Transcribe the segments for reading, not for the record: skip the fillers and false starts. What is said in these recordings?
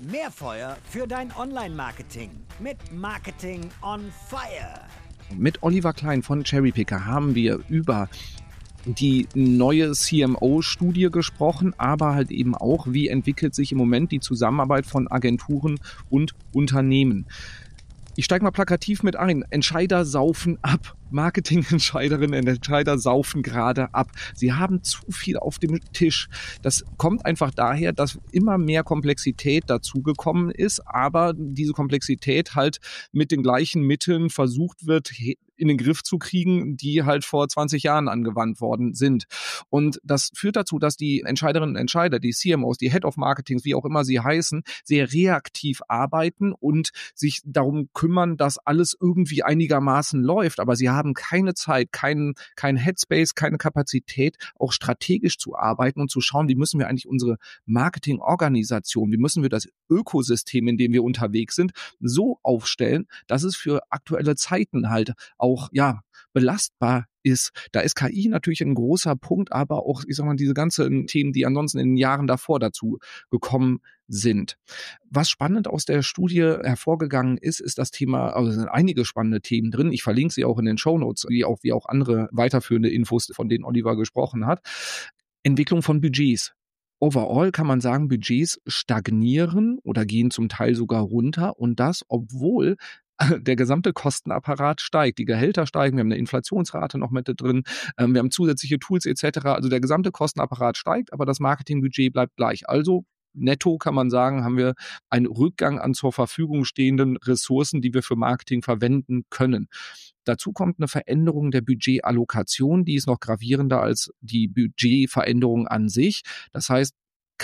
Mehr Feuer für dein Online-Marketing mit Marketing on Fire. Mit Oliver Klein von Cherrypicker haben wir über die neue CMO-Studie gesprochen, aber halt eben auch, wie entwickelt sich im Moment die Zusammenarbeit von Agenturen und Unternehmen. Ich steige mal plakativ mit ein. Entscheider saufen ab. Marketingentscheiderinnen und Entscheider saufen gerade ab. Sie haben zu viel auf dem Tisch. Das kommt einfach daher, dass immer mehr Komplexität dazugekommen ist, aber diese Komplexität halt mit den gleichen Mitteln versucht wird, in den Griff zu kriegen, die halt vor 20 Jahren angewandt worden sind. Und das führt dazu, dass die Entscheiderinnen und Entscheider, die CMOs, die Head of Marketings, wie auch immer sie heißen, sehr reaktiv arbeiten und sich darum kümmern, dass alles irgendwie einigermaßen läuft. Aber sie haben keine Zeit, kein Headspace, keine Kapazität, auch strategisch zu arbeiten und zu schauen, wie müssen wir eigentlich unsere Marketingorganisation, wie müssen wir das Ökosystem, in dem wir unterwegs sind, so aufstellen, dass es für aktuelle Zeiten halt auch belastbar ist. Da ist KI natürlich ein großer Punkt, aber auch, ich sag mal, diese ganzen Themen, die ansonsten in den Jahren davor dazu gekommen sind. Was spannend aus der Studie hervorgegangen ist das Thema, also es sind einige spannende Themen drin. Ich verlinke sie auch in den Shownotes, wie auch andere weiterführende Infos, von denen Oliver gesprochen hat. Entwicklung von Budgets. Overall kann man sagen, Budgets stagnieren oder gehen zum Teil sogar runter, und das, obwohl der gesamte Kostenapparat steigt. Die Gehälter steigen, wir haben eine Inflationsrate noch mit drin, wir haben zusätzliche Tools etc. Also der gesamte Kostenapparat steigt, aber das Marketingbudget bleibt gleich. Also netto kann man sagen, haben wir einen Rückgang an zur Verfügung stehenden Ressourcen, die wir für Marketing verwenden können. Dazu kommt eine Veränderung der Budgetallokation, die ist noch gravierender als die Budgetveränderung an sich. Das heißt,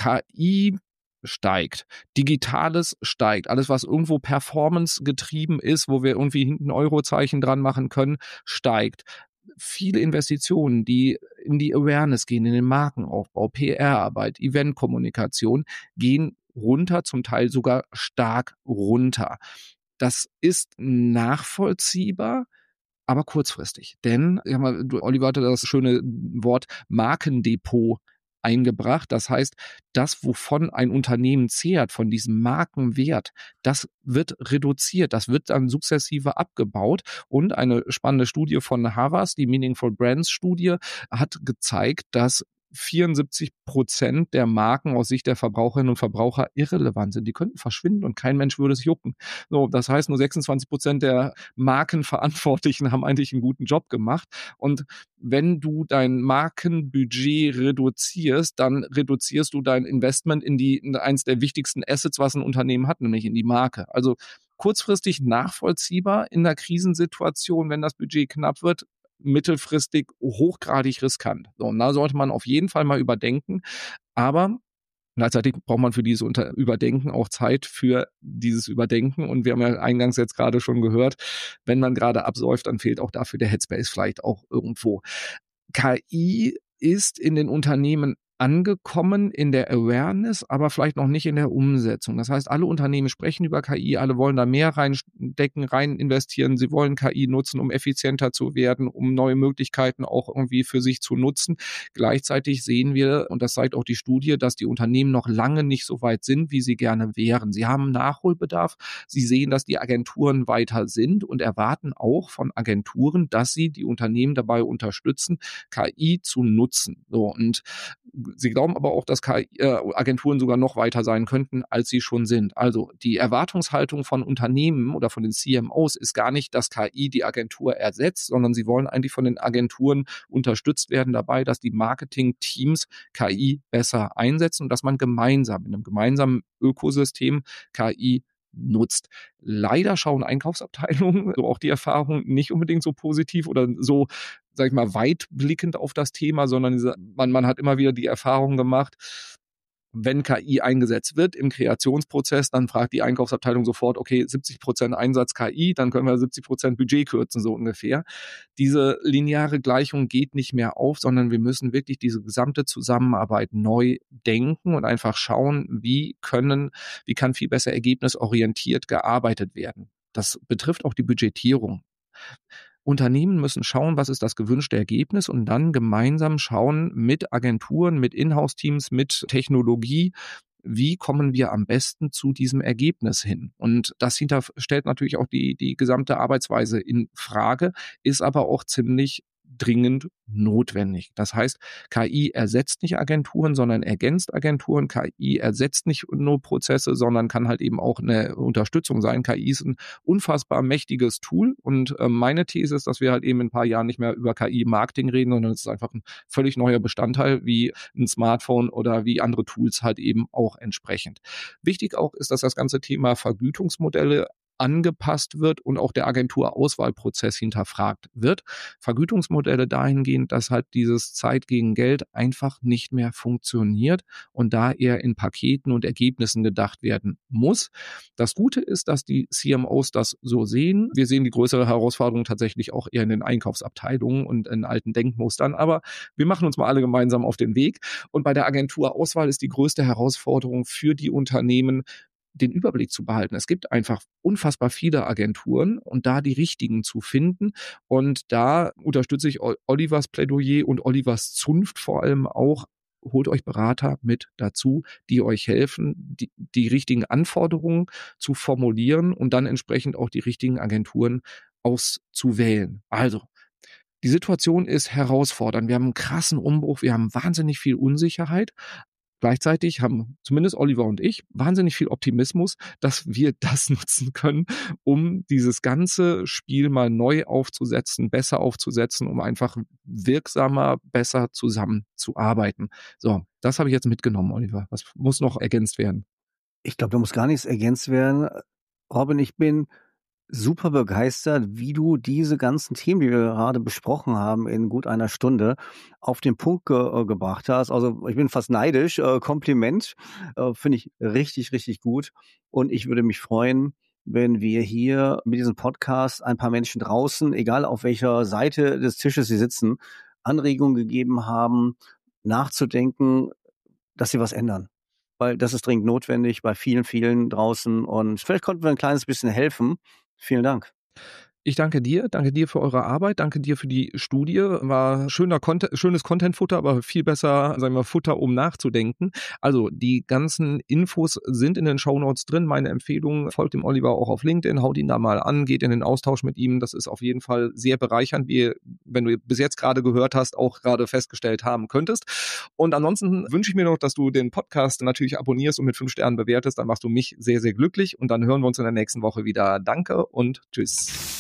KI steigt, Digitales steigt, alles, was irgendwo Performance getrieben ist, wo wir irgendwie hinten Eurozeichen dran machen können, steigt. Viele Investitionen, die in die Awareness gehen, in den Markenaufbau, PR-Arbeit, Eventkommunikation, gehen runter, zum Teil sogar stark runter. Das ist nachvollziehbar, aber kurzfristig. Denn, Oliver hatte das schöne Wort Markendepot eingebracht. Das heißt, das, wovon ein Unternehmen zehrt, von diesem Markenwert, das wird reduziert, das wird dann sukzessive abgebaut. Und eine spannende Studie von Havas, die Meaningful Brands Studie, hat gezeigt, dass 74% der Marken aus Sicht der Verbraucherinnen und Verbraucher irrelevant sind. Die könnten verschwinden und kein Mensch würde es jucken. So, das heißt, nur 26% der Markenverantwortlichen haben eigentlich einen guten Job gemacht. Und wenn du dein Markenbudget reduzierst, dann reduzierst du dein Investment in eins der wichtigsten Assets, was ein Unternehmen hat, nämlich in die Marke. Also kurzfristig nachvollziehbar in der Krisensituation, wenn das Budget knapp wird, mittelfristig hochgradig riskant. So, und da sollte man auf jeden Fall mal überdenken. Aber gleichzeitig braucht man für dieses Überdenken auch Zeit für dieses Überdenken. Und wir haben ja eingangs jetzt gerade schon gehört, wenn man gerade absäuft, dann fehlt auch dafür der Headspace vielleicht auch irgendwo. KI ist in den Unternehmen angekommen in der Awareness, aber vielleicht noch nicht in der Umsetzung. Das heißt, alle Unternehmen sprechen über KI, alle wollen da mehr reinstecken, rein investieren. Sie wollen KI nutzen, um effizienter zu werden, um neue Möglichkeiten auch irgendwie für sich zu nutzen. Gleichzeitig sehen wir, und das zeigt auch die Studie, dass die Unternehmen noch lange nicht so weit sind, wie sie gerne wären. Sie haben Nachholbedarf. Sie sehen, dass die Agenturen weiter sind und erwarten auch von Agenturen, dass sie die Unternehmen dabei unterstützen, KI zu nutzen. So, und sie glauben aber auch, dass Agenturen sogar noch weiter sein könnten, als sie schon sind. Also die Erwartungshaltung von Unternehmen oder von den CMOs ist gar nicht, dass KI die Agentur ersetzt, sondern sie wollen eigentlich von den Agenturen unterstützt werden dabei, dass die Marketing-Teams KI besser einsetzen und dass man gemeinsam in einem gemeinsamen Ökosystem KI nutzt. Leider schauen Einkaufsabteilungen, so auch die Erfahrung, nicht unbedingt so positiv oder so, sag ich mal, weitblickend auf das Thema, sondern man hat immer wieder die Erfahrung gemacht, wenn KI eingesetzt wird im Kreationsprozess, dann fragt die Einkaufsabteilung sofort, okay, 70% Einsatz KI, dann können wir 70% Budget kürzen, so ungefähr. Diese lineare Gleichung geht nicht mehr auf, sondern wir müssen wirklich diese gesamte Zusammenarbeit neu denken und einfach schauen, wie kann viel besser ergebnisorientiert gearbeitet werden. Das betrifft auch die Budgetierung. Unternehmen müssen schauen, was ist das gewünschte Ergebnis, und dann gemeinsam schauen mit Agenturen, mit Inhouse-Teams, mit Technologie, wie kommen wir am besten zu diesem Ergebnis hin? Und das stellt natürlich auch die gesamte Arbeitsweise in Frage, ist aber auch ziemlich dringend notwendig. Das heißt, KI ersetzt nicht Agenturen, sondern ergänzt Agenturen. KI ersetzt nicht nur Prozesse, sondern kann halt eben auch eine Unterstützung sein. KI ist ein unfassbar mächtiges Tool und meine These ist, dass wir halt eben in ein paar Jahren nicht mehr über KI-Marketing reden, sondern es ist einfach ein völlig neuer Bestandteil wie ein Smartphone oder wie andere Tools halt eben auch entsprechend. Wichtig auch ist, dass das ganze Thema Vergütungsmodelle angepasst wird und auch der Agenturauswahlprozess hinterfragt wird. Vergütungsmodelle dahingehend, dass halt dieses Zeit gegen Geld einfach nicht mehr funktioniert und da eher in Paketen und Ergebnissen gedacht werden muss. Das Gute ist, dass die CMOs das so sehen. Wir sehen die größere Herausforderung tatsächlich auch eher in den Einkaufsabteilungen und in alten Denkmustern, aber wir machen uns mal alle gemeinsam auf den Weg. Und bei der Agenturauswahl ist die größte Herausforderung für die Unternehmen, den Überblick zu behalten. Es gibt einfach unfassbar viele Agenturen und da die richtigen zu finden. Und da unterstütze ich Olivers Plädoyer und Olivers Zunft vor allem auch. Holt euch Berater mit dazu, die euch helfen, die richtigen Anforderungen zu formulieren und dann entsprechend auch die richtigen Agenturen auszuwählen. Also, die Situation ist herausfordernd. Wir haben einen krassen Umbruch, wir haben wahnsinnig viel Unsicherheit. Gleichzeitig haben zumindest Oliver und ich wahnsinnig viel Optimismus, dass wir das nutzen können, um dieses ganze Spiel mal neu aufzusetzen, besser aufzusetzen, um einfach wirksamer, besser zusammenzuarbeiten. So, das habe ich jetzt mitgenommen, Oliver. Was muss noch ergänzt werden? Ich glaube, da muss gar nichts ergänzt werden. Robin, ich bin super begeistert, wie du diese ganzen Themen, die wir gerade besprochen haben, in gut einer Stunde auf den Punkt gebracht hast. Also ich bin fast neidisch. Kompliment. Finde ich richtig, richtig gut. Und ich würde mich freuen, wenn wir hier mit diesem Podcast ein paar Menschen draußen, egal auf welcher Seite des Tisches sie sitzen, Anregungen gegeben haben, nachzudenken, dass sie was ändern. Weil das ist dringend notwendig bei vielen, vielen draußen. Und vielleicht konnten wir ein kleines bisschen helfen. Vielen Dank. Ich danke dir für eure Arbeit, danke dir für die Studie. War schönes Content-Futter, aber viel besser, sagen wir, Futter, um nachzudenken. Also die ganzen Infos sind in den Shownotes drin. Meine Empfehlung, folgt dem Oliver auch auf LinkedIn, haut ihn da mal an, geht in den Austausch mit ihm. Das ist auf jeden Fall sehr bereichernd, wie wenn du bis jetzt gerade gehört hast, auch gerade festgestellt haben könntest. Und ansonsten wünsche ich mir noch, dass du den Podcast natürlich abonnierst und mit 5 Sternen bewertest. Dann machst du mich sehr, sehr glücklich. Und dann hören wir uns in der nächsten Woche wieder. Danke und tschüss.